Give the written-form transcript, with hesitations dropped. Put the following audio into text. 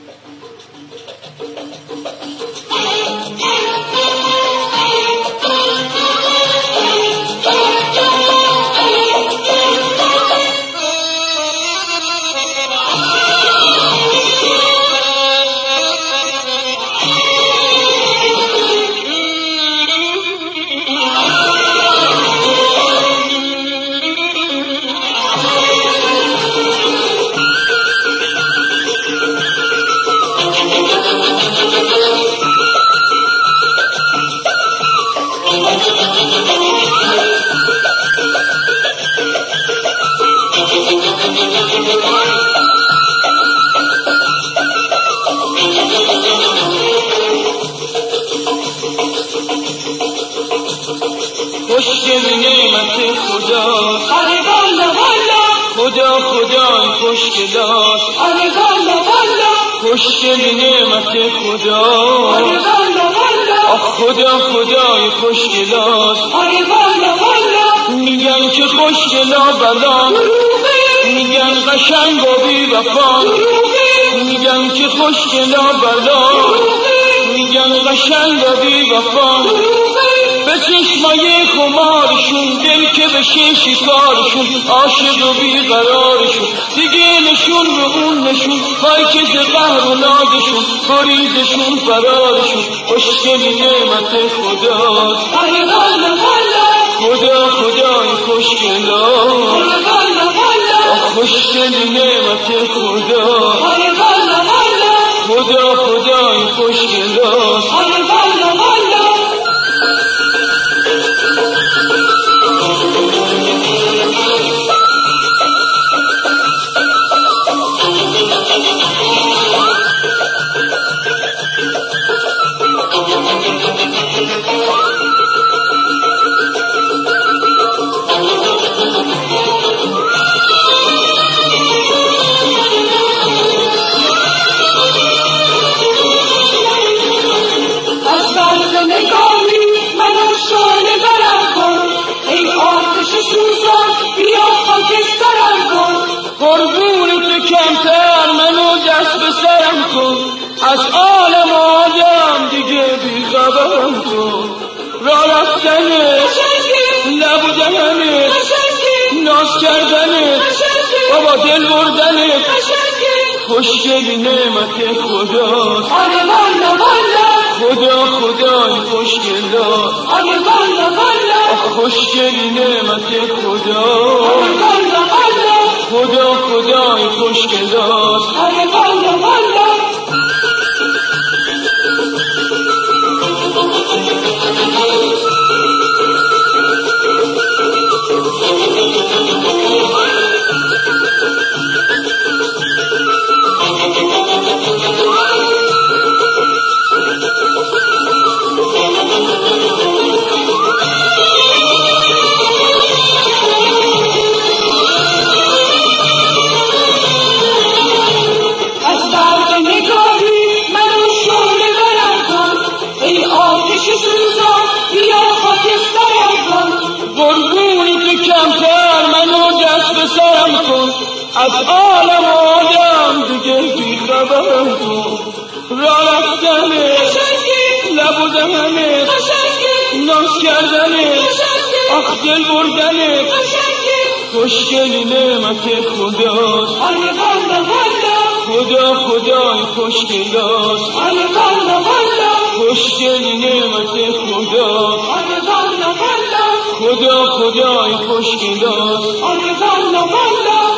خوشگل نعمت خدا آره والا والا خدا خدای خوشگلاست آره والا والا خوشگل نعمت خدا آره والا والا خدا خدای خوشگلاست آره والا والا میگن که خوشگلا بلا میگن قشنگ و بی وفا میگن که خوشگلا بلا میگن قشنگ و بی وفا به چشمای خمارشون دل که بشه شکارشون عاشق و بیقرارشون دیگه نشون به اون نشون پای که ز قهر و نازشون گریزشون فرارشون خوشگل نعمت خداست آره والا والا خدا خدای خوشگلاست آره والا والا خوشگل نعمت خدا آره والا والا خدا خدای خوشگلاست آره والا والا کمتر منو دست به سرم کن از عالم آدم دیگه بیخبرم کن را رفتنه لب و دهنه ناز کردنه بابا دل بردنه خوشگل نعمت خداست آره والا والا خدا خدای خوشگلاست آره والا والا خوشگل نعمت خدا آره والا والا خدا خدای خوشگلاست آره والا والا از عالم آدم دیگه بیخبرم کن را رفتنه لب و دهنه ناز کردنه آخ دل بردنه خوشگل نعمت خداست آره والا والا خدا خدای خوشگلاست آره والا والا خوشگل نعمت خداست آره والا والا خدا خدای خوشگلاست آره والا والا